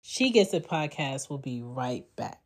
She Gets It podcast will be right back.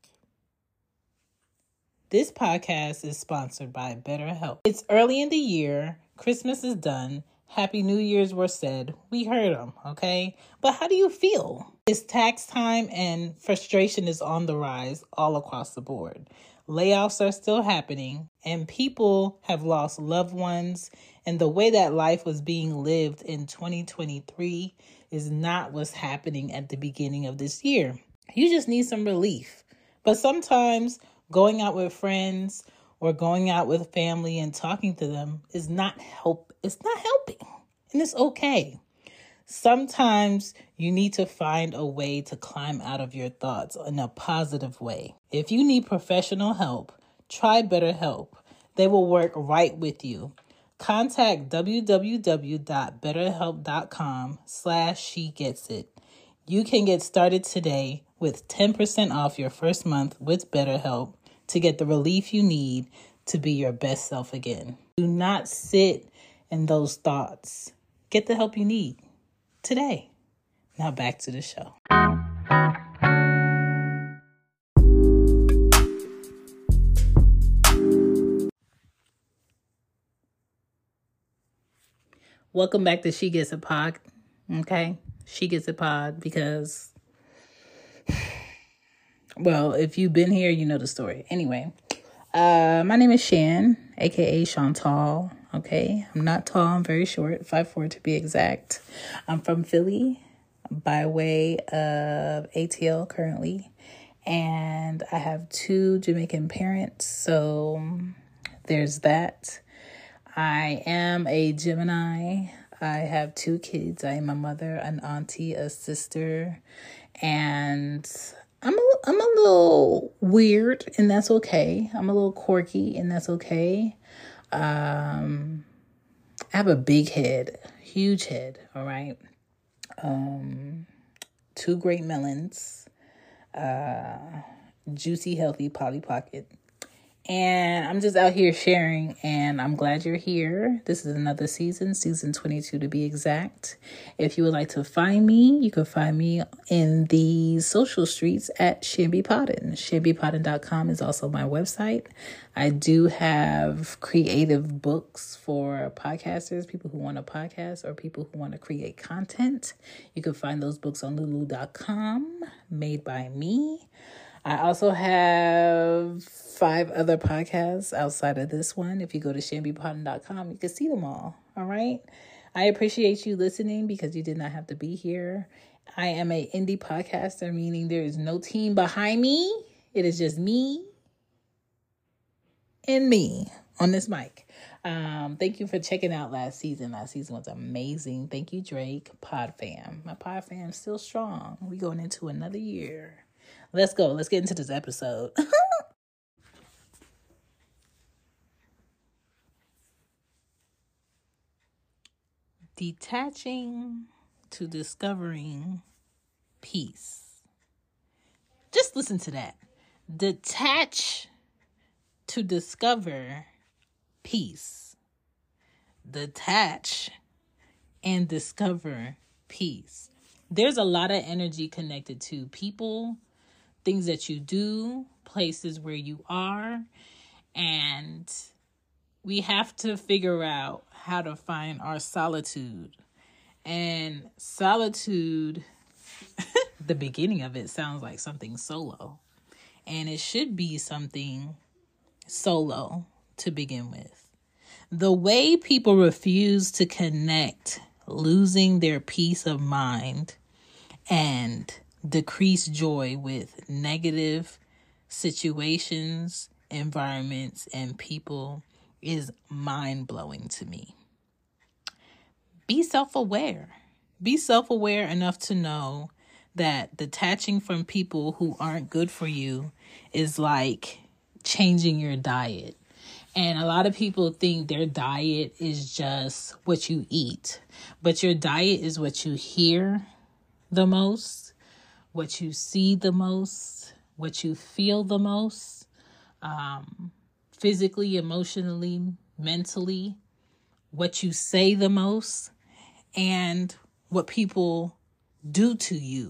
This podcast is sponsored by BetterHelp. It's early in the year. Christmas is done. Happy New Year's were said. We heard them, okay? But how do you feel? It's tax time and frustration is on the rise all across the board. Layoffs are still happening and people have lost loved ones. And the way that life was being lived in 2023 is not what's happening at the beginning of this year. You just need some relief. But sometimes going out with friends or going out with family and talking to them is not help. It's not helping. And it's okay. Sometimes you need to find a way to climb out of your thoughts in a positive way. If you need professional help, try BetterHelp. They will work right with you. Contact www.betterhelp.com/shegetsit. You can get started today with 10% off your first month with BetterHelp to get the relief you need to be your best self again. Do not sit in those thoughts. Get the help you need today. Now back to the show. Welcome back to She Gets It Pod. Okay? She Gets It Pod because, well, if you've been here, you know the story. Anyway, my name is Shan, aka Chantal. Okay? I'm not tall. I'm very short. 5'4" to be exact. I'm from Philly by way of ATL currently. And I have 2 Jamaican parents. So there's that. I am a Gemini. I have 2 kids. I am a mother, an auntie, a sister, and I'm a little weird, and that's okay. I'm a little quirky, and that's okay. I have a big head, huge head. All right. 2 great melons, juicy, healthy Polly Pocket. And I'm just out here sharing, and I'm glad you're here. This is another season 22 to be exact. If you would like to find me, you can find me in the social streets at Shambi Podden. ShambiPodden.com is also my website. I do have creative books for podcasters, people who want to podcast or people who want to create content. You can find those books on Lulu.com, made by me. I also have 5 other podcasts outside of this one. If you go to ShambiPodden.com, you can see them all. All right. I appreciate you listening because you did not have to be here. I am an indie podcaster, meaning there is no team behind me. It is just me and me on this mic. Thank you for checking out last season. Last season was amazing. Thank you, Drake. Pod fam. My pod fam is still strong. We're going into another year. Let's go. Let's get into this episode. Detaching to discovering peace. Just listen to that. Detach to discover peace. Detach and discover peace. There's a lot of energy connected to people, things that you do, places where you are, and we have to figure out how to find our solitude. And solitude, the beginning of it sounds like something solo, and it should be something solo to begin with. The way people refuse to connect, losing their peace of mind, and decrease joy with negative situations, environments, and people is mind-blowing to me. Be self-aware. Be self-aware enough to know that detaching from people who aren't good for you is like changing your diet. And a lot of people think their diet is just what you eat. But your diet is what you hear the most, what you see the most, what you feel the most, physically, emotionally, mentally, what you say the most, and what people do to you the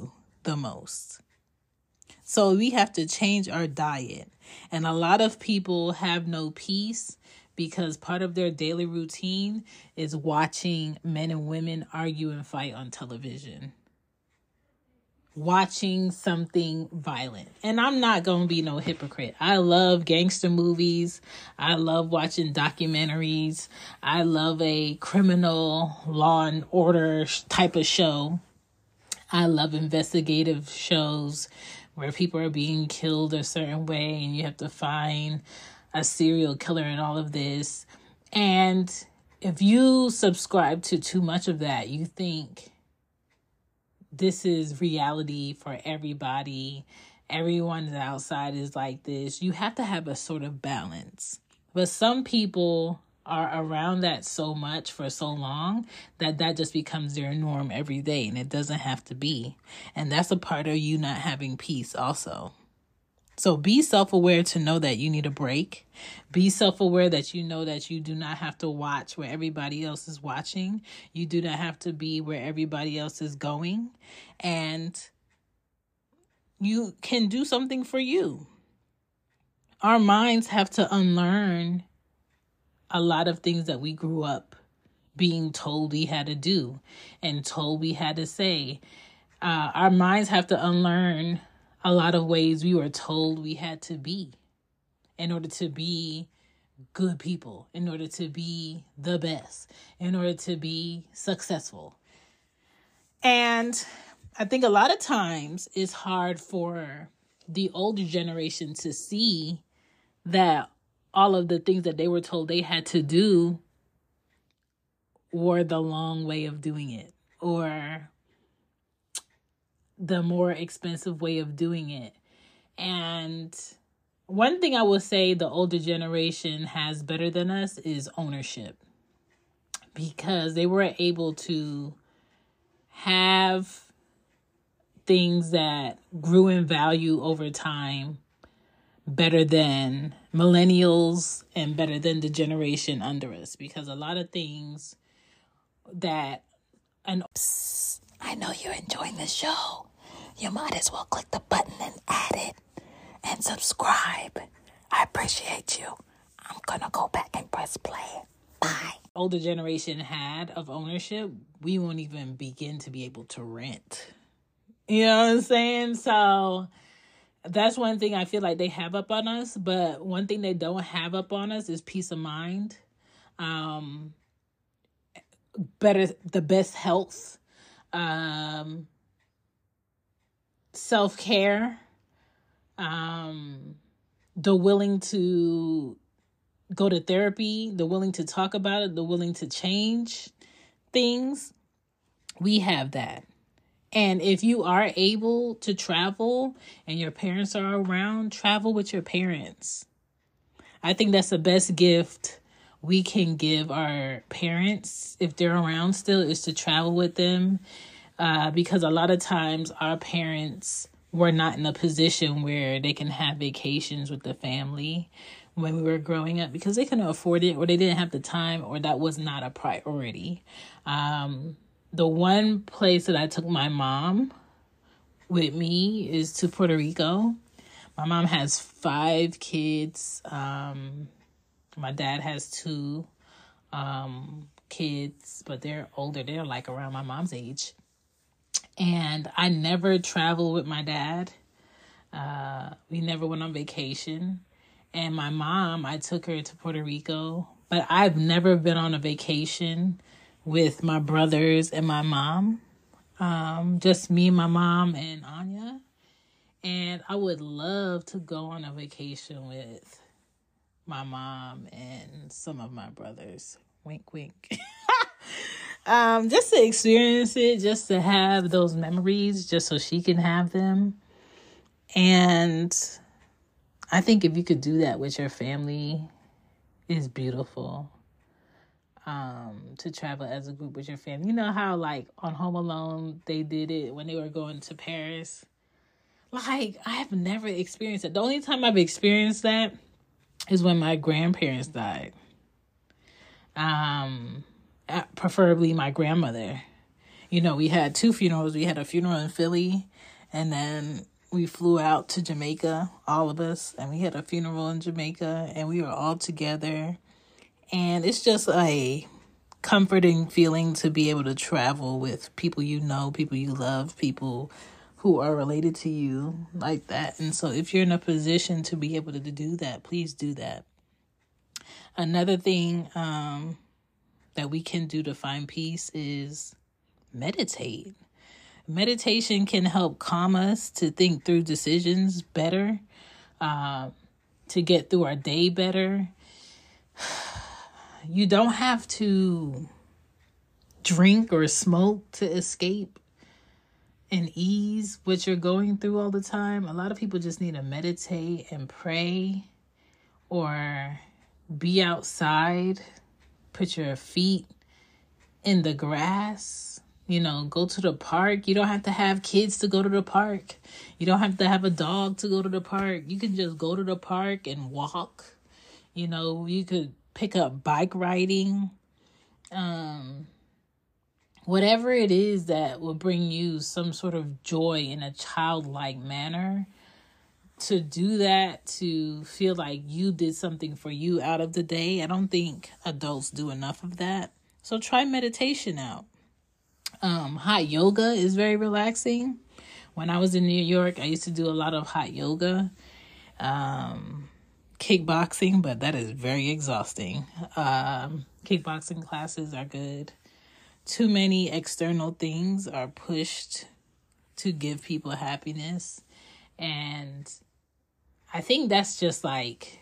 the most. So we have to change our diet. And a lot of people have no peace because part of their daily routine is watching men and women argue and fight on television. Watching something violent. And I'm not going to be no hypocrite. I love gangster movies. I love watching documentaries. I love a criminal law and order type of show. I love investigative shows where people are being killed a certain way and you have to find a serial killer and all of this. And if you subscribe to too much of that, you think this is reality for everybody. Everyone outside is like this. You have to have a sort of balance. But some people are around that so much for so long that just becomes their norm every day, and it doesn't have to be. And that's a part of you not having peace also. So be self-aware to know that you need a break. Be self-aware that you know that you do not have to watch where everybody else is watching. You do not have to be where everybody else is going. And you can do something for you. Our minds have to unlearn a lot of things that we grew up being told we had to do and told we had to say. Our minds have to unlearn a lot of ways we were told we had to be in order to be good people, in order to be the best, in order to be successful. And I think a lot of times it's hard for the older generation to see that all of the things that they were told they had to do were the long way of doing it, or the more expensive way of doing it. And one thing I will say the older generation has better than us is ownership, because they were able to have things that grew in value over time better than millennials and better than the generation under us, because a lot of things that I know you're enjoying this show. You might as well click the button and add it and subscribe. I appreciate you. I'm going to go back and press play. Bye. Older generation had of ownership, we won't even begin to be able to rent. You know what I'm saying? So that's one thing I feel like they have up on us. But one thing they don't have up on us is peace of mind. The best health. Self-care, the willing to go to therapy, the willing to talk about it, the willing to change things. We have that. And if you are able to travel and your parents are around, travel with your parents. I think that's the best gift we can give our parents, if they're around still, is to travel with them. Because a lot of times our parents were not in a position where they can have vacations with the family when we were growing up, because they couldn't afford it, or they didn't have the time, or that was not a priority. The one place that I took my mom with me is to Puerto Rico. My mom has 5 kids. My dad has 2 kids, but they're older. They're like around my mom's age. And I never traveled with my dad. We never went on vacation. And my mom, I took her to Puerto Rico. But I've never been on a vacation with my brothers and my mom. Just me, my mom, and Anya. And I would love to go on a vacation with my mom and some of my brothers. Wink, wink. Just to experience it, just to have those memories, just so she can have them. And I think if you could do that with your family, it's beautiful. To travel as a group with your family. You know how, like, on Home Alone, they did it when they were going to Paris? Like, I have never experienced it. The only time I've experienced that is when my grandparents died. Preferably my grandmother. You know, we had 2 funerals. We had a funeral in Philly, And then we flew out to Jamaica, all of us, and we had a funeral in Jamaica, and we were all together. And it's just a comforting feeling to be able to travel with people you know, people you love, people who are related to you like that. And so if you're in a position to be able to do that, please do that. Another thing that we can do to find peace is meditate. Meditation can help calm us to think through decisions better, to get through our day better. You don't have to drink or smoke to escape and ease what you're going through all the time. A lot of people just need to meditate and pray, or be outside, put your feet in the grass, go to the park. You don't have to have kids to go to the park. You don't have to have a dog to go to the park. You can just go to the park and walk. You could pick up bike riding. Whatever it is that will bring you some sort of joy in a childlike manner, to do that, to feel like you did something for you out of the day. I don't think adults do enough of that. So try meditation out. Hot yoga is very relaxing. When I was in New York, I used to do a lot of hot yoga, kickboxing, but that is very exhausting. Kickboxing classes are good. Too many external things are pushed to give people happiness. And I think that's just like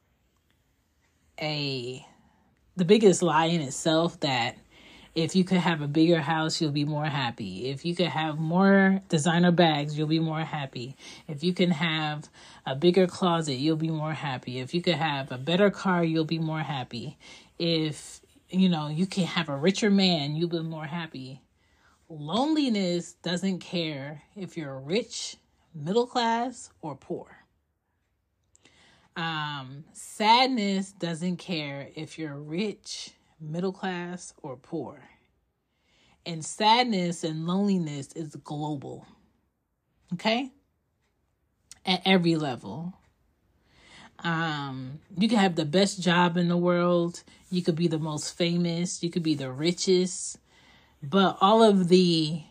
the biggest lie in itself, that if you could have a bigger house, you'll be more happy. If you could have more designer bags, you'll be more happy. If you can have a bigger closet, you'll be more happy. If you could have a better car, you'll be more happy. If, you can have a richer man, you'll be more happy. Loneliness doesn't care if you're rich, middle class, or poor. Sadness doesn't care if you're rich, middle class, or poor. And sadness and loneliness is global. Okay? At every level. You can have the best job in the world. You could be the most famous. You could be the richest. But all of the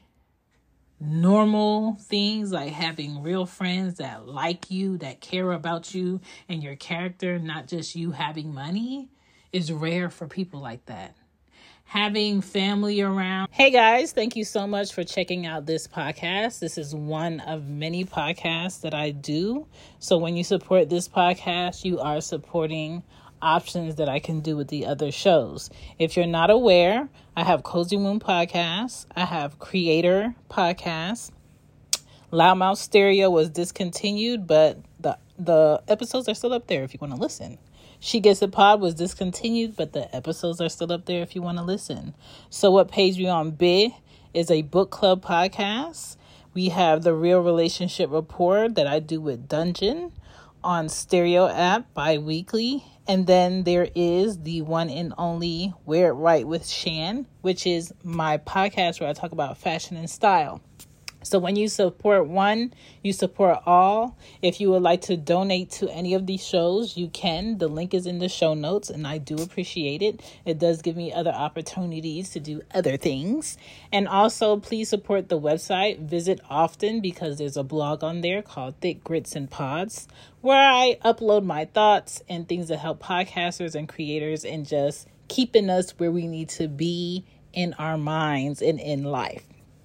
normal things, like having real friends that like you, that care about you and your character, not just you having money, is rare for people like that. Having family around. Hey guys, thank you so much for checking out this podcast. This is one of many podcasts that I do. So when you support this podcast, you are supporting options that I can do with the other shows. If you're not aware, I have Cozy Moon Podcasts. I have Creator Podcasts. Loudmouth Stereo was discontinued, but the episodes are still up there if you want to listen. She Gets It Pod was discontinued, but the episodes are still up there if you want to listen. So What Pays Me on Bid is a book club podcast. We have the Real Relationship Report that I do with Dungeon on Stereo app bi-weekly. And then there is the one and only Wear It Right with Shan, which is my podcast where I talk about fashion and style. So when you support one, you support all. If you would like to donate to any of these shows, you can. The link is in the show notes, and I do appreciate it. It does give me other opportunities to do other things. And also, please support the website. Visit often, because there's a blog on there called Thick Grits and Pods, where I upload my thoughts and things that help podcasters and creators in just keeping us where we need to be in our minds and in life.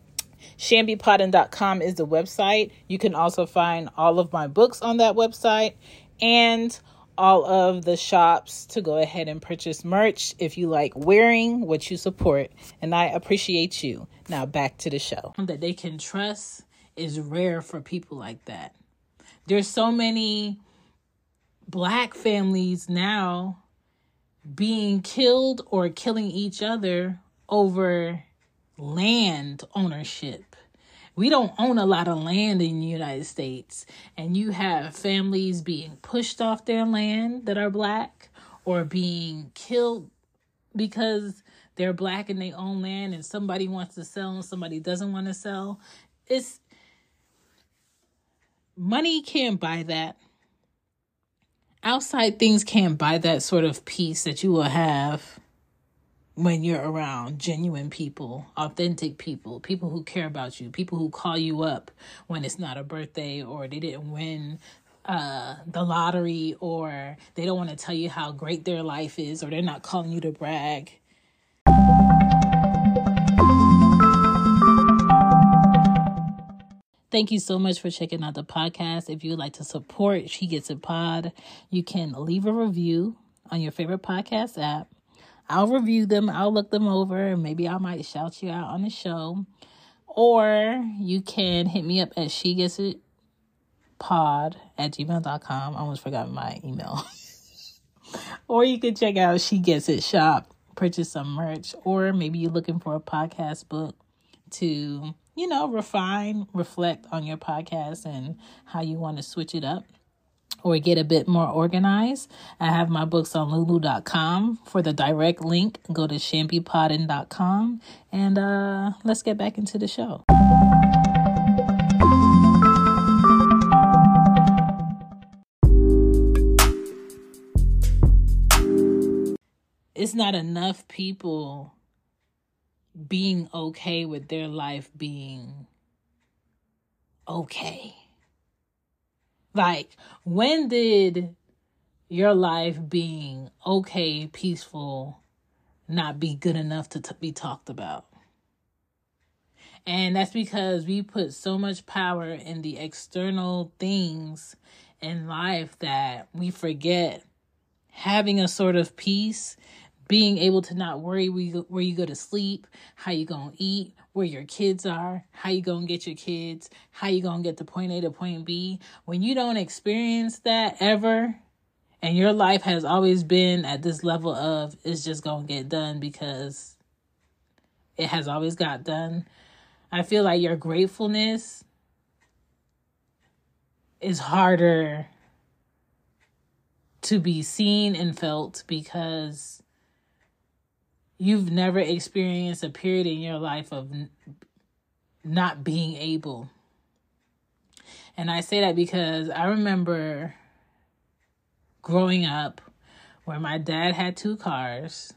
ShanbyPodden.com is the website. You can also find all of my books on that website and all of the shops to go ahead and purchase merch if you like wearing what you support. And I appreciate you. Now back to the show. That they can trust is rare for people like that. There's so many Black families now being killed or killing each other over land ownership. We don't own a lot of land in the United States, and you have families being pushed off their land that are Black, or being killed because they're Black and they own land, and somebody wants to sell and somebody doesn't want to sell. money can't buy that. Outside things can't buy that sort of peace that you will have when you're around genuine people, authentic people, people who care about you, people who call you up when it's not a birthday or they didn't win the lottery, or they don't want to tell you how great their life is, or they're not calling you to brag. Thank you so much for checking out the podcast. If you would like to support She Gets It Pod, you can leave a review on your favorite podcast app. I'll review them. I'll look them over, and maybe I might shout you out on the show. Or you can hit me up at shegetsitpod@gmail.com. I almost forgot my email. Or you can check out She Gets It Shop, purchase some merch, or maybe you're looking for a podcast book to, refine, reflect on your podcast and how you want to switch it up or get a bit more organized. I have my books on lulu.com. For the direct link, go to champypodden.com, and let's get back into the show. It's not enough people being okay with their life being okay. Like, when did your life being okay, peaceful, not be good enough to be talked about? And that's because we put so much power in the external things in life that we forget having a sort of peace, being able to not worry where you go to sleep, how you gonna eat, where your kids are, how you gonna get your kids, how you gonna get to point A to point B. When you don't experience that ever, and your life has always been at this level of it's just gonna get done because it has always got done, I feel like your gratefulness is harder to be seen and felt because you've never experienced a period in your life of not being able. And I say that because I remember growing up where my dad had 2 cars,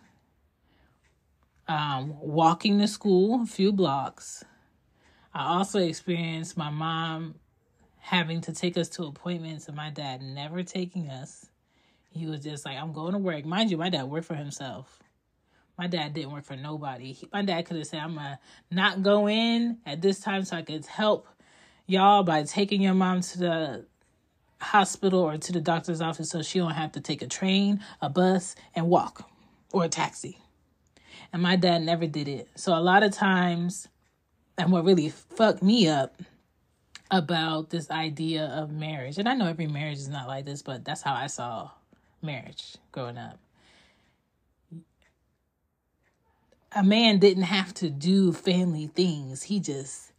walking to school a few blocks. I also experienced my mom having to take us to appointments and my dad never taking us. He was just like, I'm going to work. Mind you, my dad worked for himself. My dad didn't work for nobody. My dad could have said, I'm going to not go in at this time so I could help y'all by taking your mom to the hospital or to the doctor's office so she don't have to take a train, a bus, and walk, or a taxi. And my dad never did it. So a lot of times, and what really fucked me up about this idea of marriage, and I know every marriage is not like this, but that's how I saw marriage growing up. A man didn't have to do family things. He just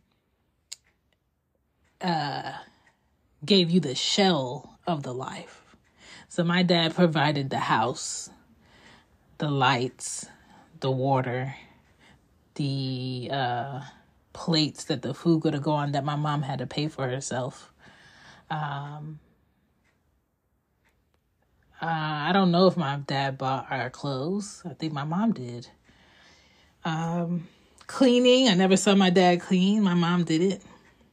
gave you the shell of the life. So my dad provided the house, the lights, the water, the plates that the food could go on that my mom had to pay for herself. I don't know if my dad bought our clothes. I think my mom did. Cleaning, I never saw my dad clean. My mom did it.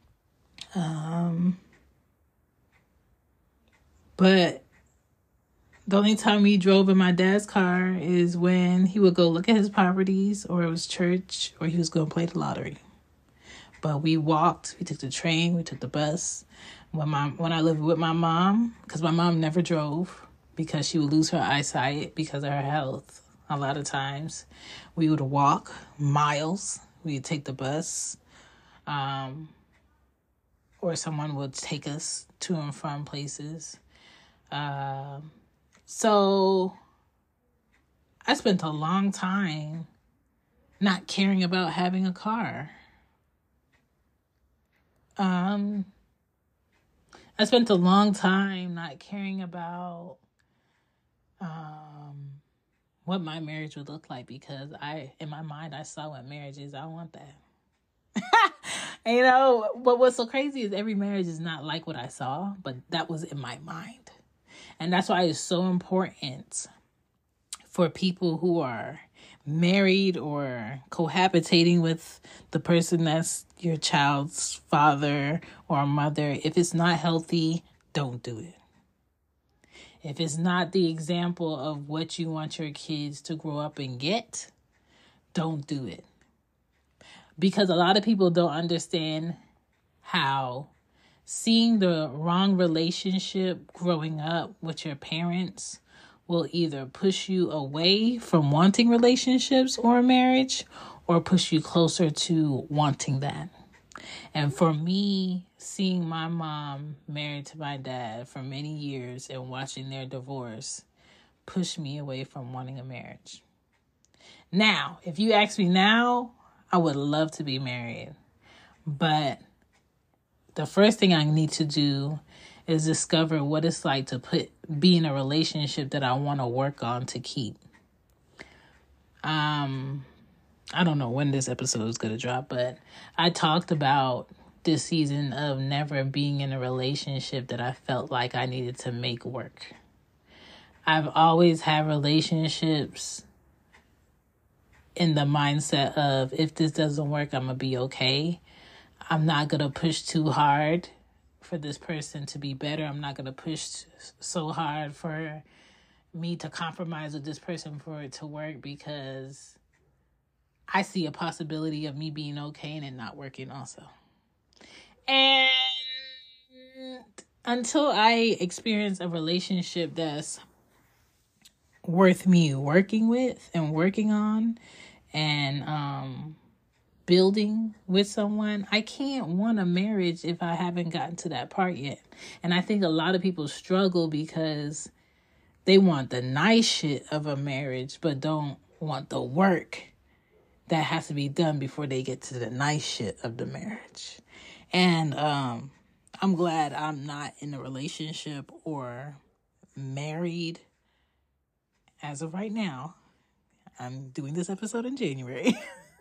But the only time we drove in my dad's car is when he would go look at his properties, or it was church, or he was going to play the lottery. But we walked, we took the train, we took the bus. When I lived with my mom, because my mom never drove because she would lose her eyesight because of her health. A lot of times we would walk miles. We'd take the bus, or someone would take us to and from places. So I spent a long time not caring about having a car. I spent a long time not caring about what my marriage would look like, because in my mind, I saw what marriage is. I want that. but what's so crazy is every marriage is not like what I saw, but that was in my mind. And that's why it's so important for people who are married or cohabitating with the person that's your child's father or mother. If it's not healthy, don't do it. If it's not the example of what you want your kids to grow up and get, don't do it. Because a lot of people don't understand how seeing the wrong relationship growing up with your parents will either push you away from wanting relationships or marriage or push you closer to wanting that. And for me, seeing my mom married to my dad for many years and watching their divorce pushed me away from wanting a marriage. Now, if you ask me now, I would love to be married. But the first thing I need to do is discover what it's like to be in a relationship that I want to work on to keep. I don't know when this episode is going to drop, but I talked about this season of never being in a relationship that I felt like I needed to make work. I've always had relationships in the mindset of, if this doesn't work, I'm going to be okay. I'm not going to push too hard for this person to be better. I'm not going to push so hard for me to compromise with this person for it to work, because I see a possibility of me being okay and it not working also. And until I experience a relationship that's worth me working with and working on and building with someone, I can't want a marriage if I haven't gotten to that part yet. And I think a lot of people struggle because they want the nice shit of a marriage, but don't want the work that has to be done before they get to the nice shit of the marriage. And I'm glad I'm not in a relationship or married as of right now. I'm doing this episode in January.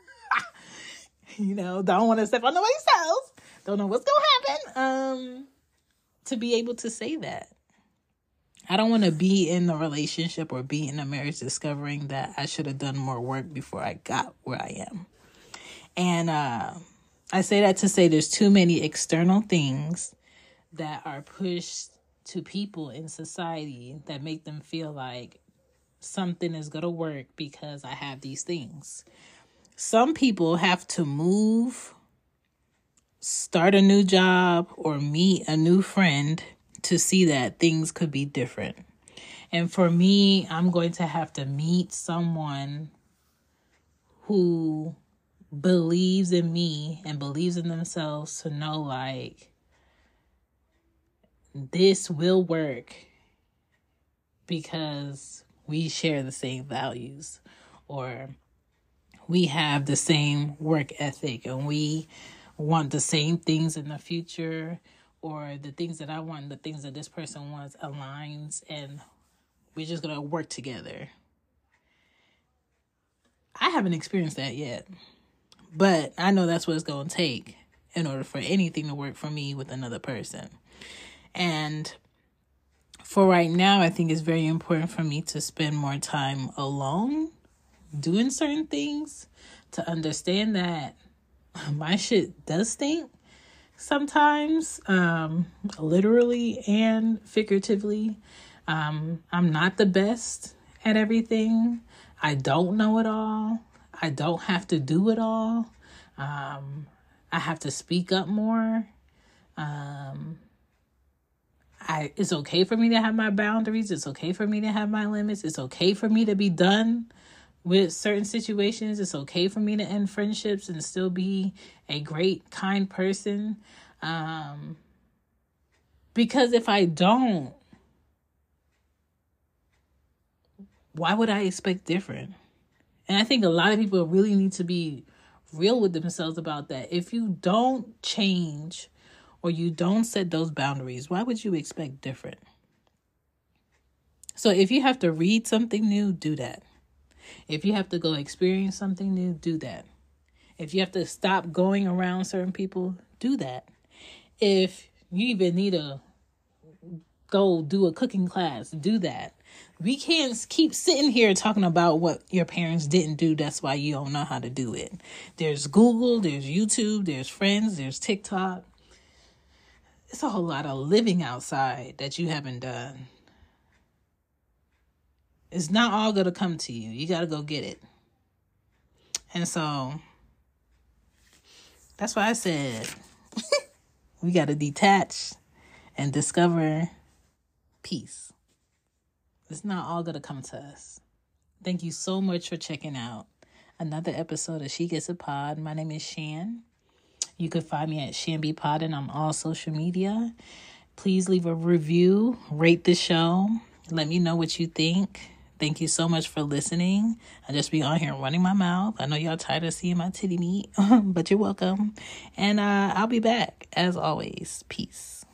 Don't want to step on nobody's toes. Don't know what's going to happen. To be able to say that. I don't want to be in a relationship or be in a marriage discovering that I should have done more work before I got where I am. And I say that to say there's too many external things that are pushed to people in society that make them feel like something is going to work because I have these things. Some people have to move, start a new job, or meet a new friend to see that things could be different. And for me, I'm going to have to meet someone who believes in me and believes in themselves to know, like, this will work because we share the same values, or we have the same work ethic, and we want the same things in the future, or the things that I want and the things that this person wants aligns, and we're just going to work together. I haven't experienced that yet, but I know that's what it's going to take in order for anything to work for me with another person. And for right now, I think it's very important for me to spend more time alone doing certain things, to understand that my shit does stink sometimes, literally and figuratively. I'm not the best at everything. I don't know it all. I don't have to do it all. I have to speak up more. It's okay for me to have my boundaries. It's okay for me to have my limits. It's okay for me to be done with certain situations. It's okay for me to end friendships and still be a great, kind person. Because if I don't, why would I expect different? And I think a lot of people really need to be real with themselves about that. If you don't change or you don't set those boundaries, why would you expect different? So if you have to read something new, do that. If you have to go experience something new, do that. If you have to stop going around certain people, do that. If you even need to go do a cooking class, do that. We can't keep sitting here talking about what your parents didn't do. That's why you don't know how to do it. There's Google, there's YouTube, there's friends, there's TikTok. It's a whole lot of living outside that you haven't done. It's not all going to come to you. You got to go get it. And so that's why I said we got to detach and discover peace. It's not all going to come to us. Thank you so much for checking out another episode of She Gets a Pod. My name is Shan. You can find me at Shan Pod and on all social media. Please leave a review, rate the show, let me know what you think. Thank you so much for listening. I just be on here running my mouth. I know y'all tired of seeing my titty meat, but you're welcome. And I'll be back as always. Peace.